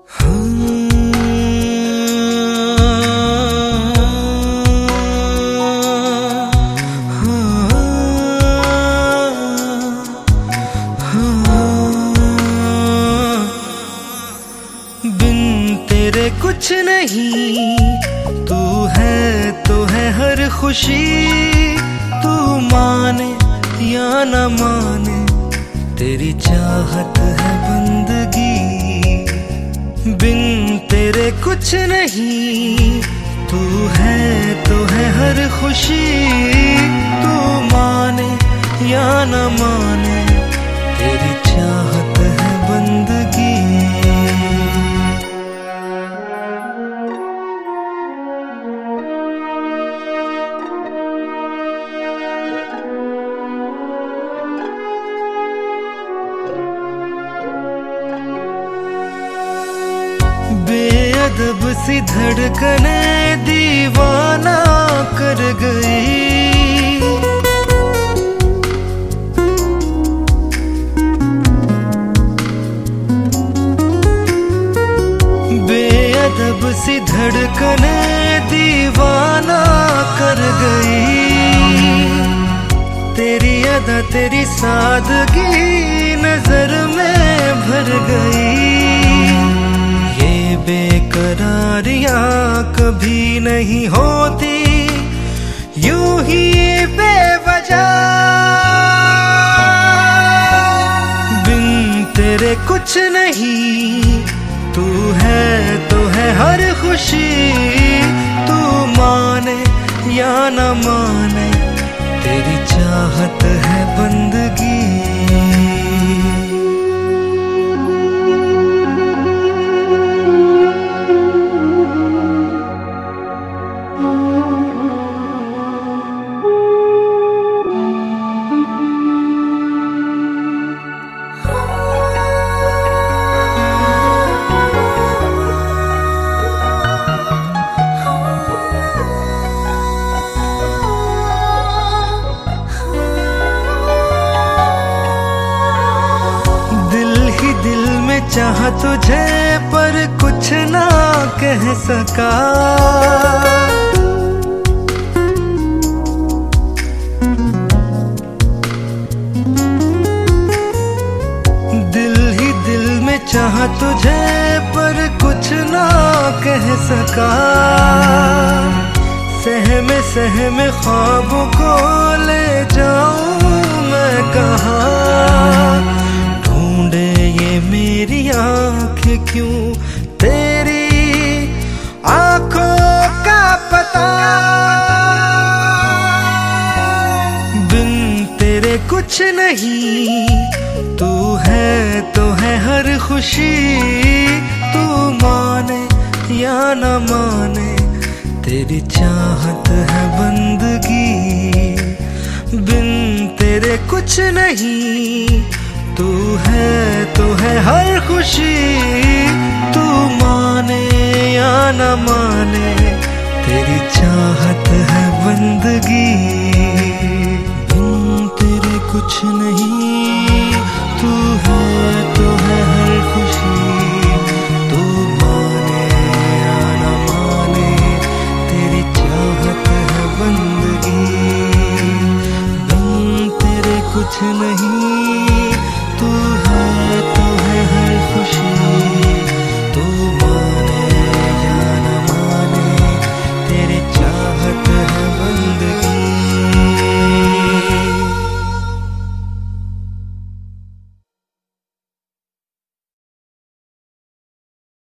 बिन तेरे कुछ नहीं, तू है तो है हर खुशी। तू माने या न माने, तेरी चाहत है बंदगी। बिन तेरे कुछ नहीं, तू है तो है हर खुशी। तू माने या न माने, तेरी चाहत है बंदगी। बेअदब सी धड़कने दीवाना कर गई। बेअदब सी धड़कने दीवाना कर गई। तेरी अदा तेरी सादगी नजर में भर गई। बेकरारियां कभी नहीं होती यूं ही बेवजह। बिन तेरे कुछ नहीं, तू है तो है हर खुशी। तू माने या न माने, तेरी चाहत है बंदगी। दिल में चाह तुझे पर कुछ ना कह सका। दिल ही दिल में चाह तुझे पर कुछ ना कह सका। सहमे ख्वाबों को ले जाऊं मैं कहाँ। ढूंढे ये मेरी आंखें क्यों तेरी आंखों का पता। बिन तेरे कुछ नहीं, तू है तो है हर खुशी। तू माने या न माने, तेरी चाहत है बंदगी। बिन तेरे कुछ नहीं, तू है तो है हर खुशी। तू माने या न माने, तेरी चाहत है बंदगी। बिन तेरे कुछ नहीं, तू है तो है हर खुशी। तू माने या न माने, तेरी चाहत है बंदगी। बिन तेरे कुछ नहीं, तू